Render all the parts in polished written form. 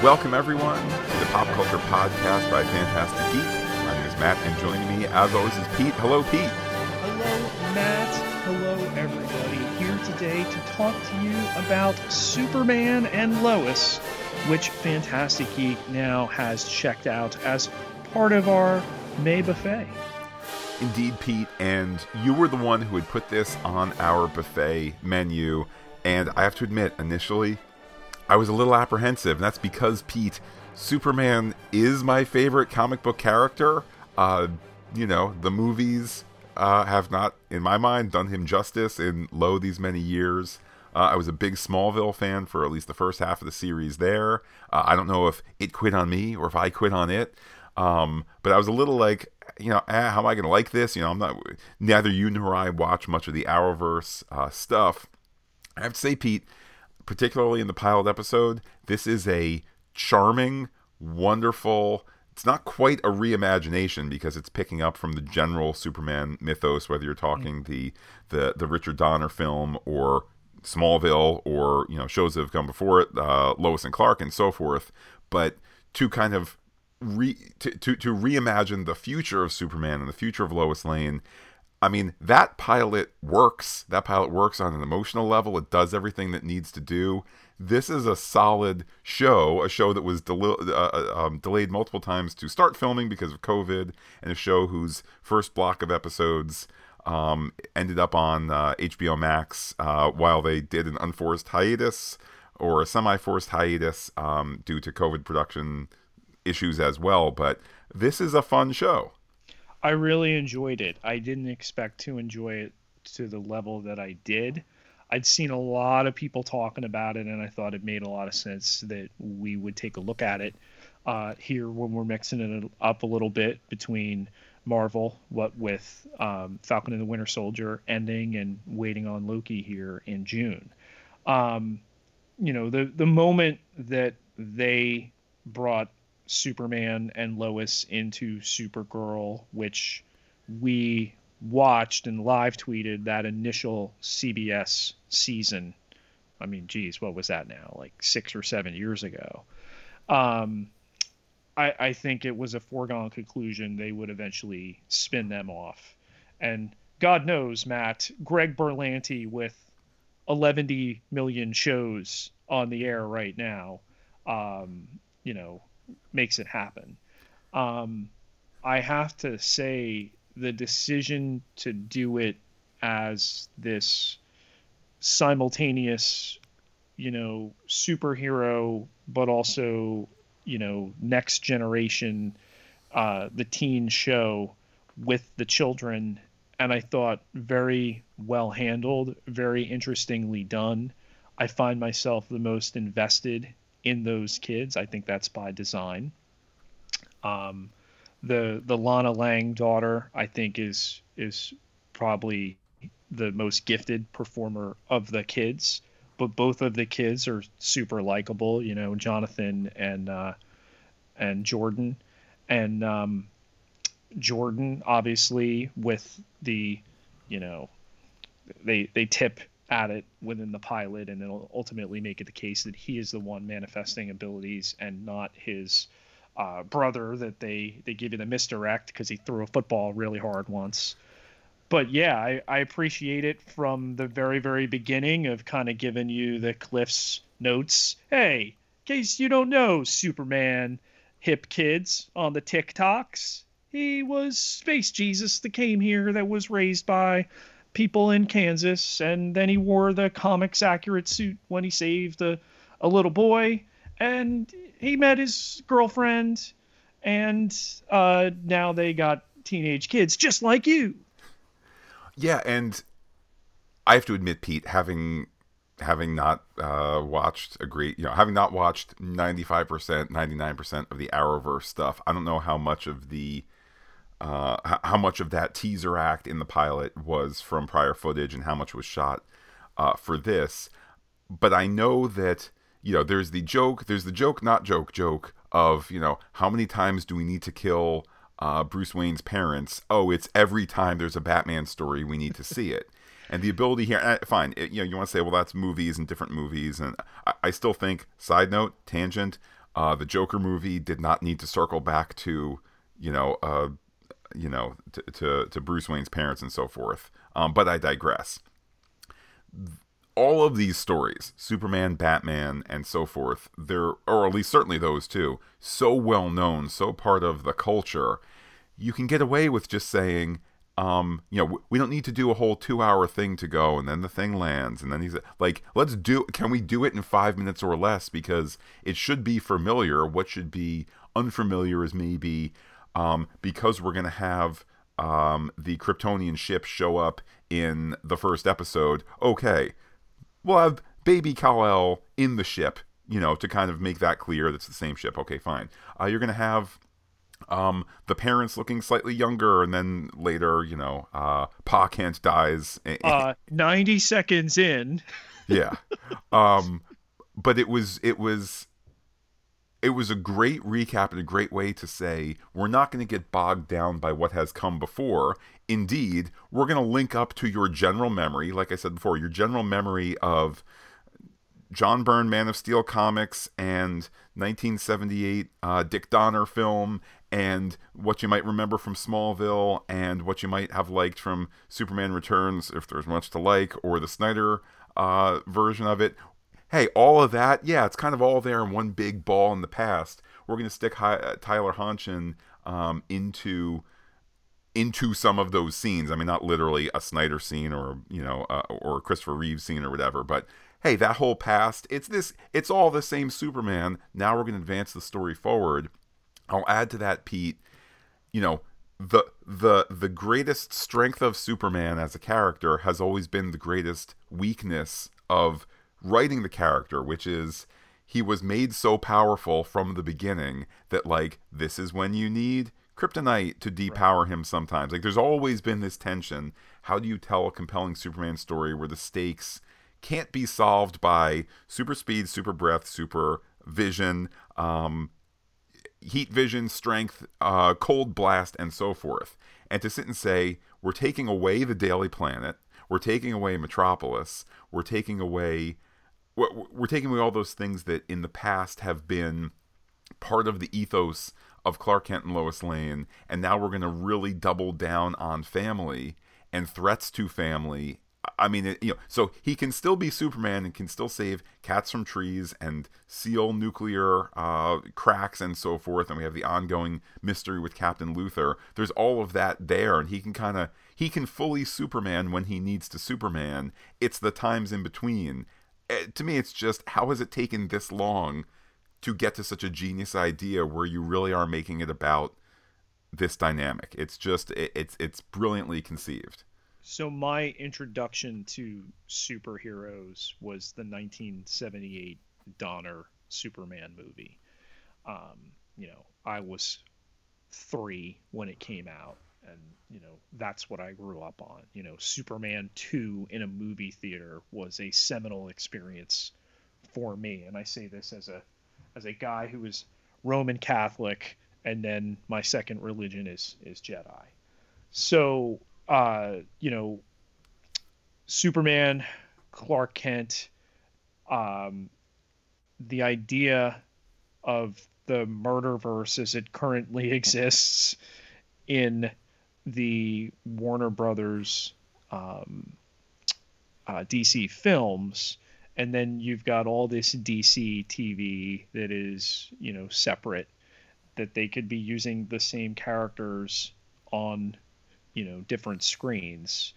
Welcome, everyone, to the Pop Culture Podcast by Fantastic Geek. My name is Matt, and joining me, as always, is Pete. Hello, Pete. Hello, Matt. Hello, everybody. Here today to talk to you about Superman and Lois, which Fantastic Geek now has checked out as part of our May buffet. Indeed, Pete, and you were the one who had put this on our buffet menu, and I have to admit, initially, I was a little apprehensive, and that's because, Pete, Superman is my favorite comic book character. The movies have not, in my mind, done him justice in these many years. I was a big Smallville fan for at least the first half of the series there. I don't know if it quit on me or if I quit on it. But I was a little like, how am I going to like this? Neither you nor I watch much of the Arrowverse stuff. I have to say, Pete, particularly in the pilot episode, this is a charming, wonderful, it's not quite a reimagination because it's picking up from the general Superman mythos, whether you're talking the Richard Donner film or Smallville or, shows that have come before it, Lois and Clark and so forth, but to kind of to reimagine the future of Superman and the future of Lois Lane. I mean, that pilot works. That pilot works on an emotional level. It does everything that needs to do. This is a solid show, a show that was delayed multiple times to start filming because of COVID, and a show whose first block of episodes ended up on HBO Max while they did an unforced hiatus or a semi-forced hiatus due to COVID production issues as well. But this is a fun show. I really enjoyed it. I didn't expect to enjoy it to the level that I did. I'd seen a lot of people talking about it, and I thought it made a lot of sense that we would take a look at it here when we're mixing it up a little bit between Marvel, what with Falcon and the Winter Soldier ending and waiting on Loki here in June. The moment that they brought Superman and Lois into Supergirl, which we watched and live tweeted that initial CBS season. I mean, geez, what was that now? Like 6 or 7 years ago. I think it was a foregone conclusion they would eventually spin them off. And God knows, Matt, Greg Berlanti with 11 million shows on the air right now, makes it happen. I have to say the decision to do it as this simultaneous, superhero, but also, next generation, the teen show with the children. And I thought very well handled, very interestingly done. I find myself the most invested in those kids. I think that's by design. The Lana Lang daughter, I think, is probably the most gifted performer of the kids, but both of the kids are super likable, Jonathan and Jordan. And Jordan, obviously, with the, they tip at it within the pilot, and it'll ultimately make it the case that he is the one manifesting abilities and not his brother that they give you the misdirect because he threw a football really hard once. But yeah, I appreciate it from the very, very beginning of kind of giving you the Cliff's notes. Hey, in case you don't know, Superman hip kids on the TikToks, he was Space Jesus that came here that was raised by people in Kansas, and then he wore the comics accurate suit when he saved a little boy, and he met his girlfriend, and now they got teenage kids just like you. Yeah, and I have to admit, Pete, having not watched having not watched 95%, 99% of the Arrowverse stuff, I don't know how much of that teaser act in the pilot was from prior footage and how much was shot for this. But I know that, there's the joke not joke of, how many times do we need to kill Bruce Wayne's parents? Oh, it's every time there's a Batman story, we need to see it. And the ability here, fine, you want to say, well, that's movies and different movies. And I still think, side note, tangent, The Joker movie did not need to circle back to, you know, to Bruce Wayne's parents and so forth. But I digress. All of these stories, Superman, Batman, and so forth, they're, or at least certainly those two, so well known, so part of the culture, you can get away with just saying, we don't need to do a whole 2-hour thing to go, and then the thing lands, and then he's like, can we do it in 5 minutes or less? Because it should be familiar. What should be unfamiliar is maybe, because we're going to have the Kryptonian ship show up in the first episode. Okay, we'll have baby Kal-El in the ship, to kind of make that clear that's the same ship. Okay, fine. You're going to have the parents looking slightly younger, and then later, Pa Kent dies. 90 seconds in. Yeah. But it was a great recap and a great way to say we're not going to get bogged down by what has come before. Indeed, we're going to link up to your general memory, like I said before, your general memory of John Byrne Man of Steel comics and 1978 Dick Donner film, and what you might remember from Smallville, and what you might have liked from Superman Returns, if there's much to like, or the Snyder version of it. Hey, all of that, yeah, it's kind of all there in one big ball in the past. We're going to stick Tyler Honchin into some of those scenes. I mean, not literally a Snyder scene or a Christopher Reeve scene or whatever, but hey, that whole past, it's all the same Superman. Now we're going to advance the story forward. I'll add to that, Pete, the greatest strength of Superman as a character has always been the greatest weakness of writing the character, which is he was made so powerful from the beginning that, like, this is when you need kryptonite to depower him sometimes. Like, there's always been this tension. How do you tell a compelling Superman story where the stakes can't be solved by super speed, super breath, super vision, heat vision, strength, cold blast, and so forth? And to sit and say, we're taking away the Daily Planet, we're taking away Metropolis, we're taking away all those things that in the past have been part of the ethos of Clark Kent and Lois Lane, and now we're going to really double down on family and threats to family. I mean, so he can still be Superman and can still save cats from trees and seal nuclear cracks and so forth. And we have the ongoing mystery with Captain Luthor. There's all of that there, and he can fully Superman when he needs to Superman. It's the times in between. To me, it's just, how has it taken this long to get to such a genius idea where you really are making it about this dynamic? It's just, it's brilliantly conceived. So my introduction to superheroes was the 1978 Donner Superman movie. I was 3 when it came out, and that's what I grew up on. Superman 2 in a movie theater was a seminal experience for me, and I say this as a guy who is Roman Catholic, and then my second religion is Jedi. So Superman, Clark Kent, the idea of the Murderverse as it currently exists in the Warner Brothers DC films, and then you've got all this DC TV that is, separate, that they could be using the same characters on different screens.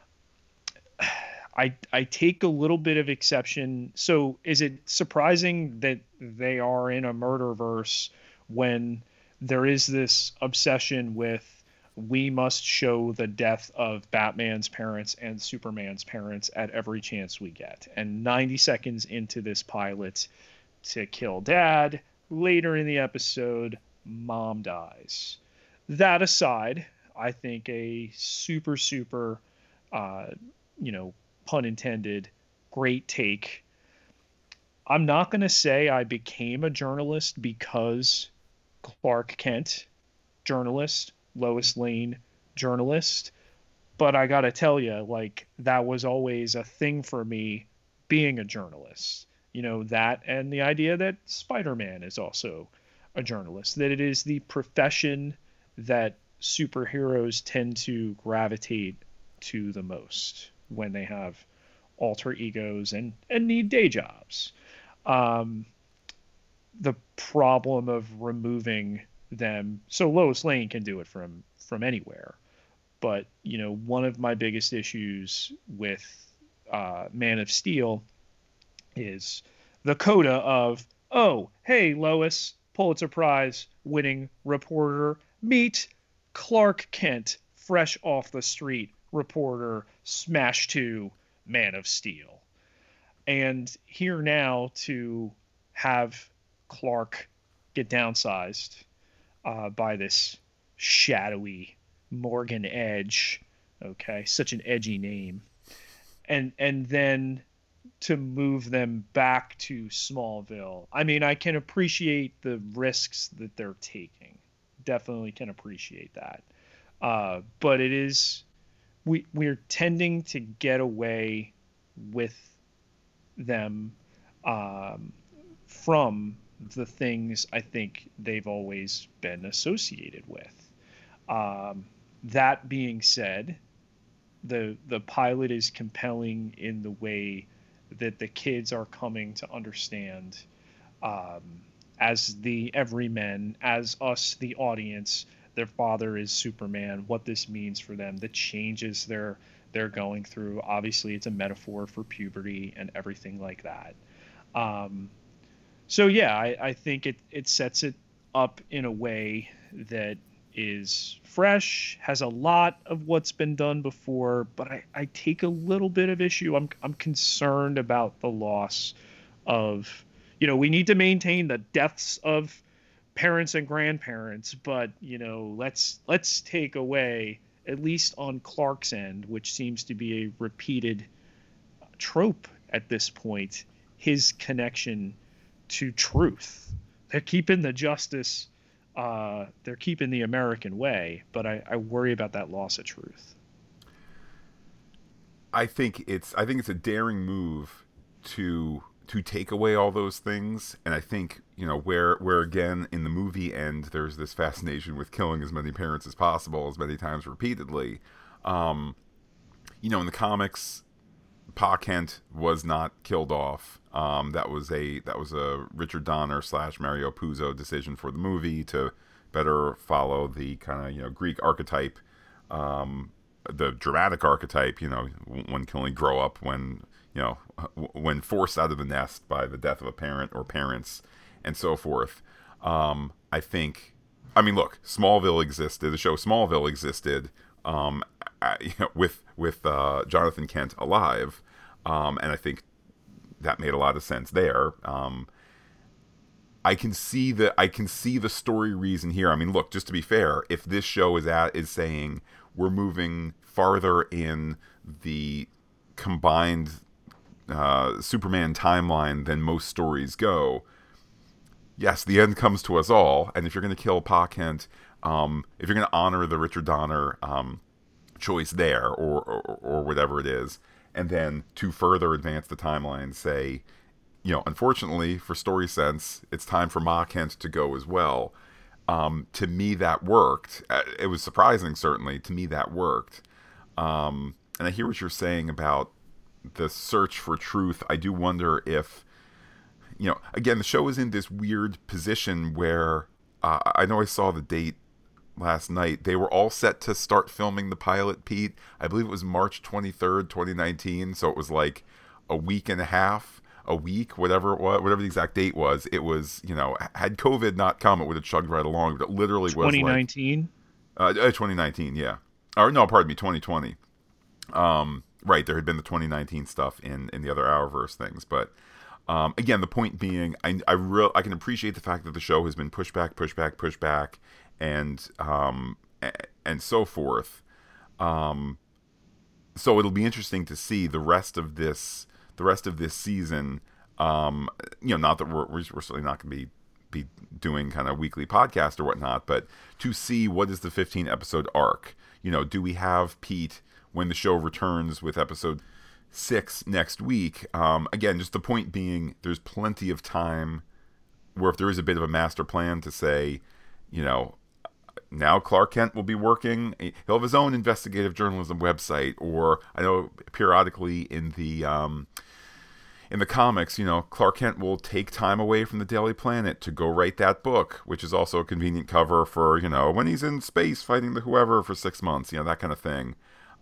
I take a little bit of exception. So is it surprising that they are in a Murderverse when there is this obsession with, we must show the death of Batman's parents and Superman's parents at every chance we get? And 90 seconds into this pilot, to kill dad, later in the episode, mom dies. That aside, I think a super, pun intended, great take. I'm not going to say I became a journalist because Clark Kent, journalist, Lois Lane, journalist, but I got to tell you, like, that was always a thing for me being a journalist. that and the idea that Spider-Man is also a journalist, that it is the profession that superheroes tend to gravitate to the most when they have alter egos and need day jobs. Um, the problem of removing them, so Lois Lane can do it from anywhere, but one of my biggest issues with Man of Steel is the coda of, oh, hey, Lois, Pulitzer Prize winning reporter, meet Clark Kent, fresh off the street reporter, smash to Man of Steel. And here now to have Clark get downsized by this shadowy Morgan Edge, okay, such an edgy name, and then to move them back to Smallville. I mean, I can appreciate the risks that they're taking. Definitely can appreciate that. But it is we're tending to get away with them from the things I think they've always been associated with. That being said, the pilot is compelling in the way that the kids are coming to understand, as the everymen, as us, the audience, their father is Superman, what this means for them, the changes they're going through. Obviously, it's a metaphor for puberty and everything like that. So yeah, I think it sets it up in a way that is fresh, has a lot of what's been done before, but I take a little bit of issue. I'm concerned about the loss of, we need to maintain the deaths of parents and grandparents, but let's take away, at least on Clark's end, which seems to be a repeated trope at this point, his connection to truth. They're keeping the justice, they're keeping the American way, but I worry about that loss of truth. I think it's a daring move to take away all those things, and I think where again in the movie end there's this fascination with killing as many parents as possible as many times repeatedly. In the comics, Pa Kent was not killed off. That was a Richard Donner / Mario Puzo decision for the movie to better follow the kind of Greek archetype, the dramatic archetype. One can only grow up when when forced out of the nest by the death of a parent or parents, and so forth. I think, look, Smallville existed. The show Smallville existed. With Jonathan Kent alive, and I think that made a lot of sense there. I can see the story reason here. Look, just to be fair, if this show is saying we're moving farther in the combined Superman timeline than most stories go, yes, the end comes to us all. And if you're going to kill Pa Kent, if you're going to honor the Richard Donner choice there, or whatever it is, and then to further advance the timeline, say, unfortunately for story sense, it's time for Ma Kent to go as well. To me, that worked. It was surprising, certainly. To me, that worked. And I hear what you're saying about the search for truth. I do wonder if, again, the show is in this weird position where I know I saw the date last night. They were all set to start filming the pilot, Pete. I believe it was March 23rd, 2019. So it was like a week and a half, a week, whatever it was, whatever the exact date was. It was, had COVID not come, it would have chugged right along. But it literally was 2019. 2019, yeah. Or no, pardon me, 2020. Right, there had been the 2019 stuff in the other Arrowverse things, but again, the point being, I can appreciate the fact that the show has been pushed back, and so forth. So it'll be interesting to see the rest of this season. Not that we're certainly not going to be doing kind of weekly podcast or whatnot, but to see what is the 15 episode arc. Do we have Pete when the show returns with episode 6 next week. Again, just the point being, there's plenty of time where if there is a bit of a master plan to say, you know, now Clark Kent will be working. He'll have his own investigative journalism website, or I know periodically in the comics, you know, Clark Kent will take time away from the Daily Planet to go write that book, which is also a convenient cover for, you know, when he's in space fighting the whoever for 6 months, you know, that kind of thing.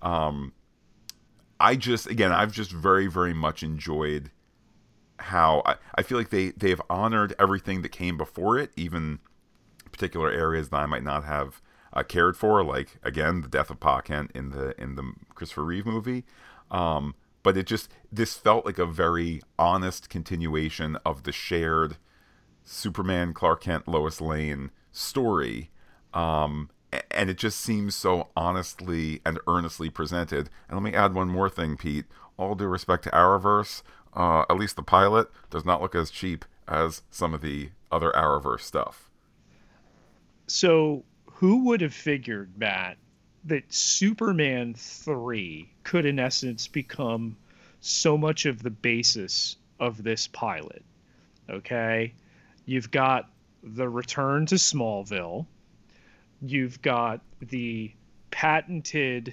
I've just very, very much enjoyed how I feel like they've honored everything that came before it, even particular areas that I might not have cared for, like, again, the death of Pa Kent in the Christopher Reeve movie. But this felt like a very honest continuation of the shared Superman, Clark Kent, Lois Lane story. And it just seems so honestly and earnestly presented. And let me add one more thing, Pete. All due respect to Arrowverse, at least the pilot does not look as cheap as some of the other Arrowverse stuff. So, who would have figured, Matt, that Superman 3 could, in essence, become so much of the basis of this pilot? Okay? You've got the return to Smallville. You've got the patented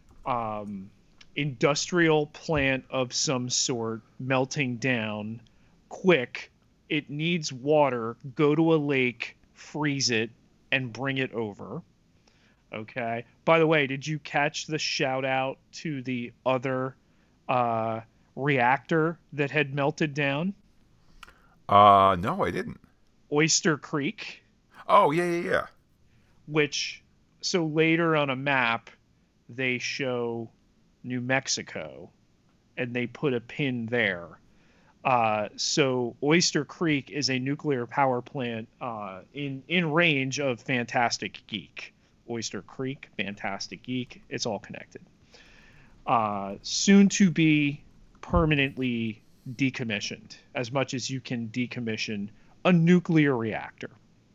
industrial plant of some sort melting down quick. It needs water. Go to a lake, freeze it, and bring it over. Okay. By the way, did you catch the shout out to the other reactor that had melted down? No, I didn't. Oyster Creek. Oh, yeah. Which, so later on a map, they show New Mexico, and they put a pin there. So Oyster Creek is a nuclear power plant in range of Fantastic Geek. Oyster Creek, Fantastic Geek, it's all connected. Soon to be permanently decommissioned, as much as you can decommission a nuclear reactor.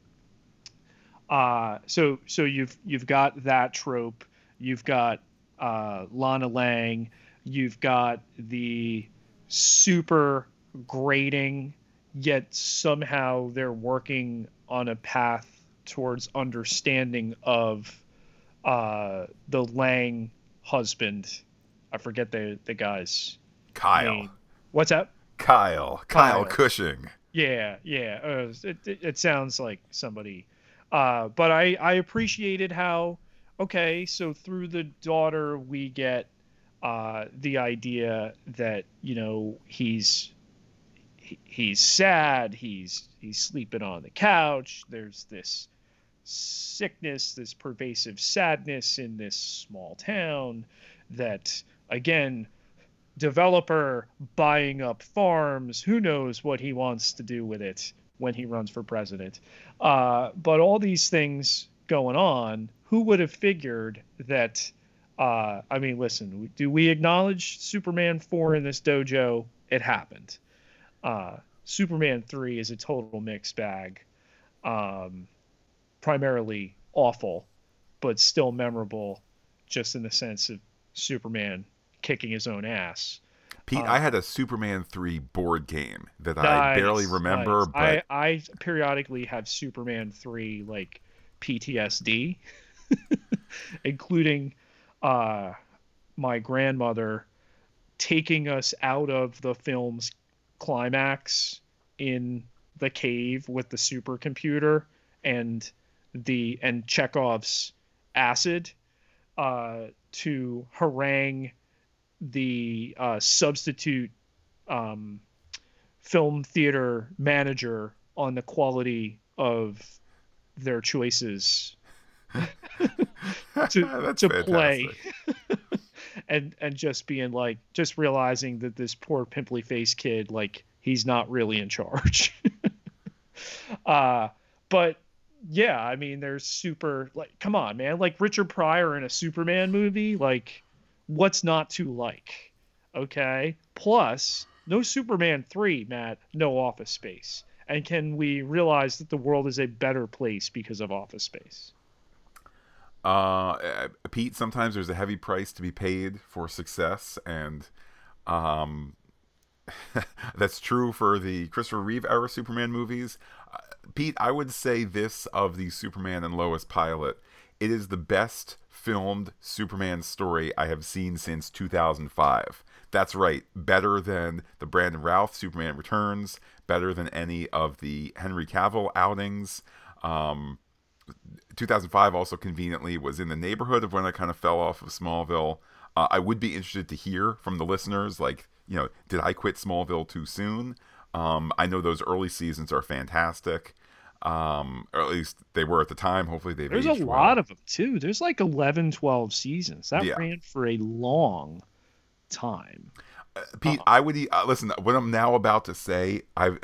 So you've got that trope. You've got Lana Lang. You've got the super grating, yet somehow they're working on a path towards understanding of the Lang husband. I forget the guy's Kyle name. What's that? Kyle Cushing. Yeah. It sounds like somebody. But I appreciated how, okay, so through the daughter we get the idea that, you know, he's sad, he's sleeping on the couch, there's this sickness, this pervasive sadness in this small town that, again, developer buying up farms, who knows what he wants to do with it when he runs for president. But all these things going on, who would have figured that, I mean, listen, do we acknowledge Superman 4 in this dojo? It happened. Superman 3 is a total mixed bag. Primarily awful, but still memorable, just in the sense of Superman kicking his own ass. Pete, I had a Superman 3 board game that I barely remember. Nice. But I periodically have Superman 3 like PTSD, including my grandmother taking us out of the film's climax in the cave with the supercomputer and Chekhov's acid to harangue the substitute film theater manager on the quality of their choices to play. and just being like, just realizing that this poor pimply faced kid, like, he's not really in charge. But yeah, I mean, there's super, like, come on, man, like Richard Pryor in a Superman movie, like, what's not to like? Okay. Plus, no Superman 3, Matt, no Office Space. And can we realize that the world is a better place because of Office Space? Pete, sometimes there's a heavy price to be paid for success, and Um, that's true for the Christopher Reeve era Superman movies. Pete, I would say this of the Superman and Lois pilot: it is the best filmed Superman story I have seen since 2005. That's right, better than the Brandon Routh Superman Returns, better than any of the Henry Cavill outings. Um, 2005 also conveniently was in the neighborhood of when I kind of fell off of Smallville. I would be interested to hear from the listeners, like, did I quit Smallville too soon? I know those early seasons are fantastic, or at least they were at the time. Hopefully they've There's aged a well. lot of them too. There's like 11, 12 seasons. That Yeah. ran for a long time. Pete, I would listen. What I'm now about to say,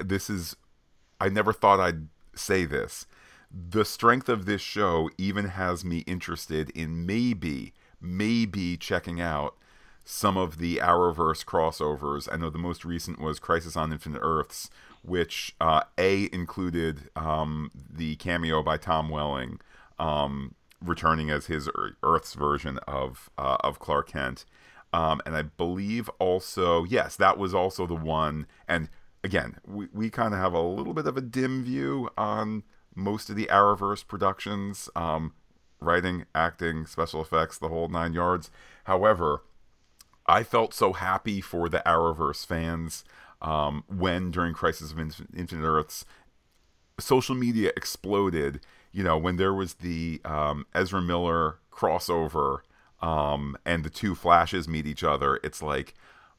I never thought I'd say this. The strength of this show even has me interested in maybe checking out some of the Arrowverse crossovers. I know the most recent was Crisis on Infinite Earths, which included the cameo by Tom Welling, returning as his Earth's version of Clark Kent. And I believe also, yes, that was also the one. And again, we kind of have a little bit of a dim view on most of the Arrowverse productions, writing, acting, special effects, the whole 9 yards. However, I felt so happy for the Arrowverse fans when, during Crisis of Infinite Earths, social media exploded. When there was the Ezra Miller crossover, and the two Flashes meet each other, it's like,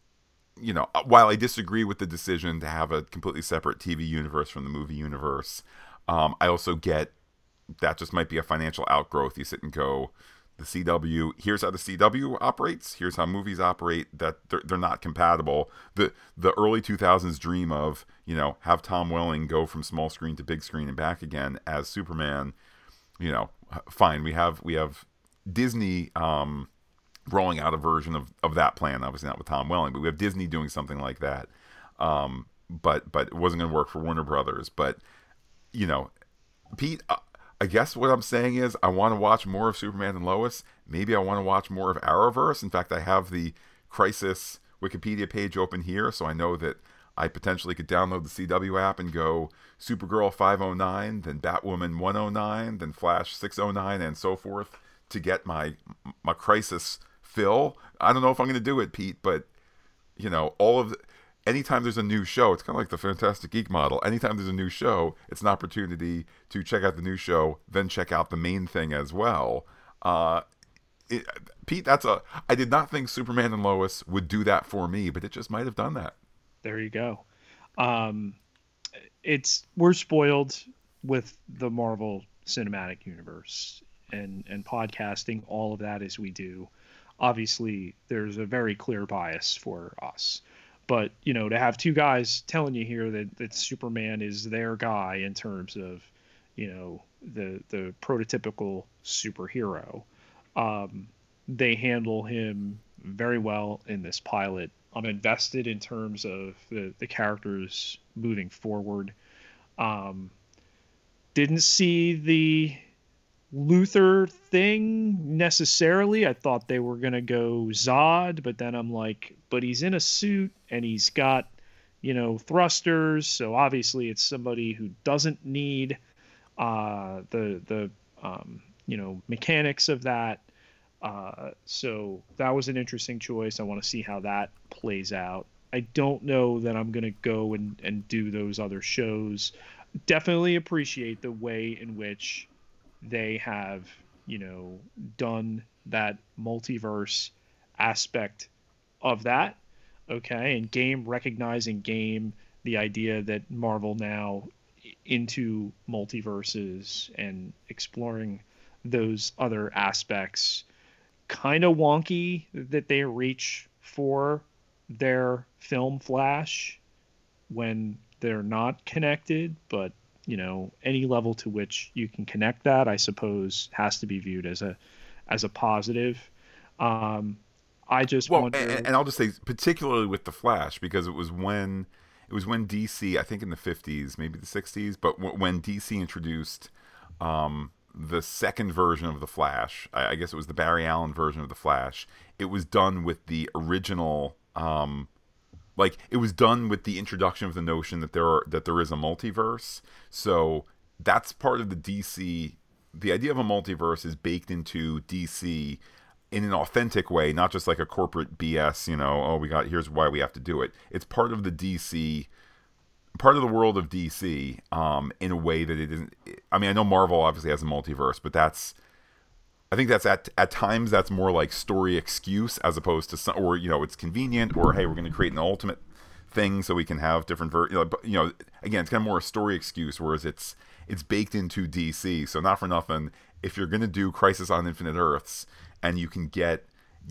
while I disagree with the decision to have a completely separate TV universe from the movie universe, I also get that just might be a financial outgrowth. You sit and go, the CW, here's how the CW operates, here's how movies operate, that they're not compatible. The early 2000s dream of, have Tom Welling go from small screen to big screen and back again as Superman, fine. We have Disney rolling out a version of that plan, obviously not with Tom Welling, but we have Disney doing something like that. But it wasn't going to work for Warner Brothers. But, Pete, I guess what I'm saying is I want to watch more of Superman and Lois. Maybe I want to watch more of Arrowverse. In fact, I have the Crisis Wikipedia page open here, so I know that I potentially could download the CW app and go Supergirl 509, then Batwoman 109, then Flash 609, and so forth to get my Crisis fill. I don't know if I'm going to do it, Pete, but anytime there's a new show, it's kind of like the Fantastic Geek model. Anytime there's a new show, it's an opportunity to check out the new show, then check out the main thing as well. Pete, I did not think Superman and Lois would do that for me, but it just might have done that. There you go. We're spoiled with the Marvel Cinematic Universe and podcasting, all of that as we do. Obviously, there's a very clear bias for us. But, to have two guys telling you here that Superman is their guy in terms of, the prototypical superhero, they handle him very well in this pilot. I'm invested in terms of the characters moving forward. Didn't see the Luthor thing necessarily. I thought they were going to go Zod, but then I'm like, but he's in a suit and he's got, thrusters. So obviously it's somebody who doesn't need the mechanics of that. So that was an interesting choice. I want to see how that plays out. I don't know that I'm going to go and do those other shows. Definitely appreciate the way in which they have, done that multiverse aspect of that. Okay. And Game recognizing Game, the idea that Marvel now into multiverses and exploring those other aspects. Kind of wonky that they reach for their film Flash when they're not connected, but any level to which you can connect that, I suppose, has to be viewed as a positive. I just wonder... and I'll just say, particularly with the Flash, because it was when DC, I think in the 50s, maybe the 60s, but when DC introduced the second version of the Flash, I guess it was the Barry Allen version of the Flash. It was done with the original like it was done with the introduction of the notion that there is a multiverse. So that's part of the DC. The idea of a multiverse is baked into DC in an authentic way, not just like a corporate BS. Here's why we have to do it. It's part of the DC, part of the world of DC, in a way that it isn't. I mean, I know Marvel obviously has a multiverse, but I think that's at times that's more like story excuse as opposed to some, or it's convenient, or hey, we're going to create an ultimate thing so we can have different again, it's kind of more a story excuse, whereas it's baked into DC. So not for nothing, if you're going to do Crisis on Infinite Earths and you can get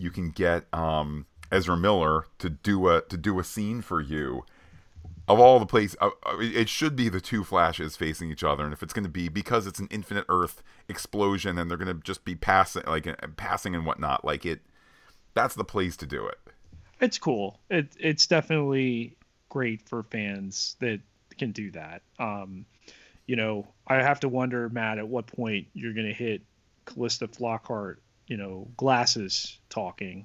Ezra Miller to do a scene for you, of all the places, it should be the two Flashes facing each other. And if it's going to be, because it's an Infinite Earth explosion and they're going to just be passing and whatnot, that's the place to do it. It's cool. It's definitely great for fans that can do that. I have to wonder, Matt, at what point you're going to hit Callista Flockhart, glasses talking.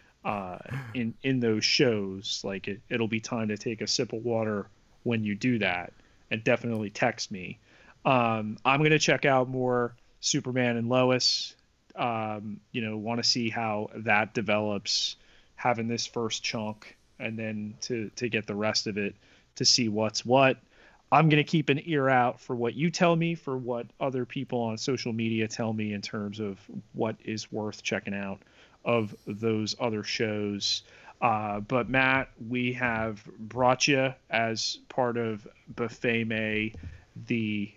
In those shows, like it'll be time to take a sip of water when you do that, and definitely text me. I'm gonna check out more Superman and Lois. Want to see how that develops, having this first chunk, and then to get the rest of it to see what's what. I'm gonna keep an ear out for what you tell me, for what other people on social media tell me in terms of what is worth checking out of those other shows. But Matt, we have brought you as part of Buffet May, the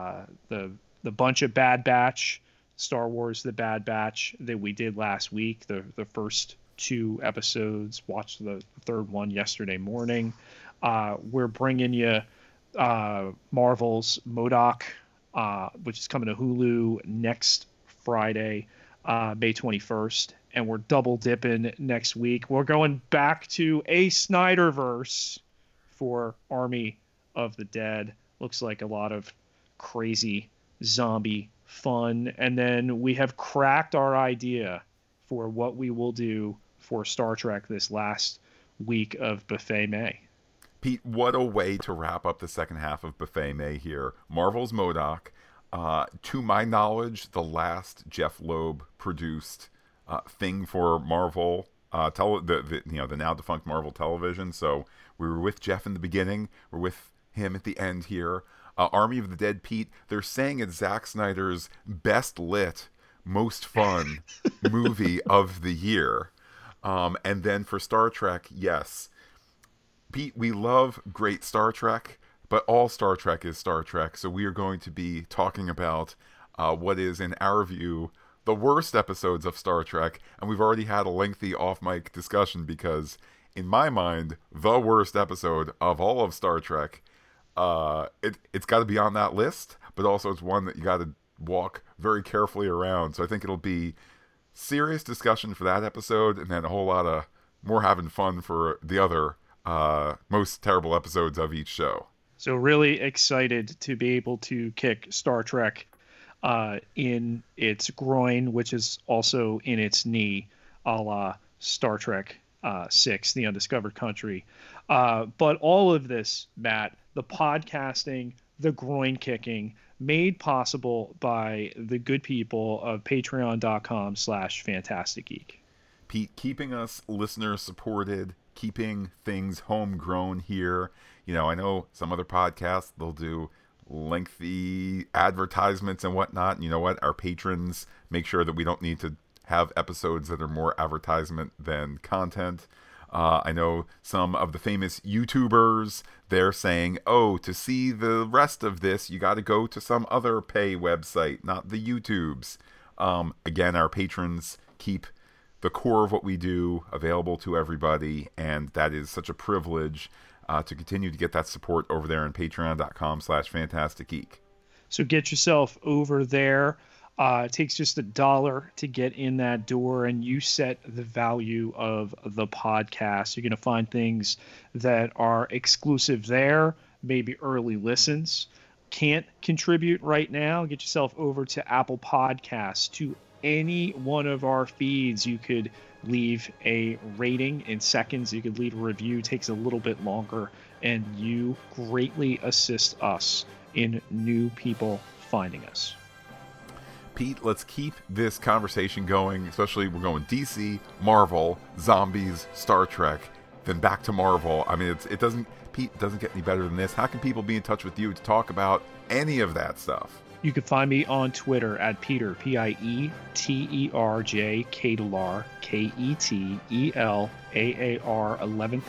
bunch of Bad Batch, Star Wars The Bad Batch that we did last week, the first 2 episodes, watched the third one yesterday morning. We're bringing you Marvel's MODOK, which is coming to Hulu next Friday, May 21st. And we're double dipping next week. We're going back to a Snyderverse for Army of the Dead. Looks like a lot of crazy zombie fun. And then we have cracked our idea for what we will do for Star Trek this last week of Buffet May. Pete, what a way to wrap up the second half of Buffet May here. Marvel's MODOK. To my knowledge, the last Jeff Loeb produced thing for Marvel, the now defunct Marvel Television. So we were with Jeff in the beginning, we're with him at the end here. Army of the Dead, Pete, they're saying it's Zack Snyder's best lit, most fun movie of the year. And then for Star Trek, yes, Pete, we love great Star Trek, but all Star Trek is Star Trek. So we are going to be talking about what is, in our view, the worst episodes of Star Trek, and we've already had a lengthy off-mic discussion because, in my mind, the worst episode of all of Star Trek, it's got to be on that list, but also it's one that you got to walk very carefully around. So I think it'll be serious discussion for that episode, and then a whole lot of more having fun for the other most terrible episodes of each show. So really excited to be able to kick Star Trek in its groin, which is also in its knee, a la Star Trek 6, The Undiscovered Country. But all of this, Matt, the podcasting, the groin kicking, made possible by the good people of patreon.com/fantasticgeek. Pete, keeping us listener supported, keeping things homegrown here. I know some other podcasts, they'll do lengthy advertisements and whatnot. And you know what? Our patrons make sure that we don't need to have episodes that are more advertisement than content. I know some of the famous YouTubers, they're saying, to see the rest of this, you got to go to some other pay website, not the YouTubes. Again, our patrons keep the core of what we do available to everybody, and that is such a privilege to continue to get that support over there on patreon.com/fantasticgeek. So get yourself over there. It takes just $1 to get in that door, and you set the value of the podcast. You're going to find things that are exclusive there, maybe early listens. Can't contribute right now? Get yourself over to Apple Podcasts, to any one of our feeds. You could leave a rating in seconds. You could leave a review, takes a little bit longer, and you greatly assist us in new people finding us. Pete, let's keep this conversation going, especially we're going DC, Marvel, zombies, Star Trek, then back to Marvel. I mean, Pete, it doesn't get any better than this. How can people be in touch with you to talk about any of that stuff? You can find me on Twitter at Peter, Pieterj, Ketelar, Ketelar,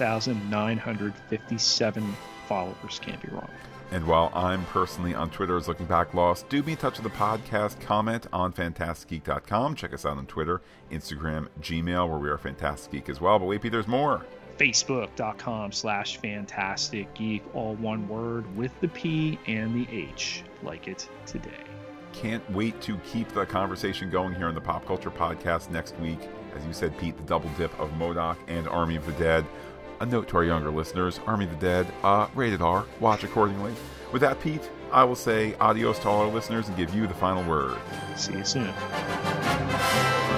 11,957 followers. Can't be wrong. And while I'm personally on Twitter as Looking Back Lost, do be in touch with the podcast. Comment on FantasticGeek.com. Check us out on Twitter, Instagram, Gmail, where we are Fantastic Geek as well. But wait, Pete, there's more. Facebook.com/FantasticGeek, all one word with the P and the H, like it today. Can't wait to keep the conversation going here on the Pop Culture Podcast next week. As you said, Pete, the double dip of MODOK and Army of the Dead. A note to our younger listeners, Army of the Dead, rated R, watch accordingly. With that, Pete, I will say adios to all our listeners and give you the final word. See you soon.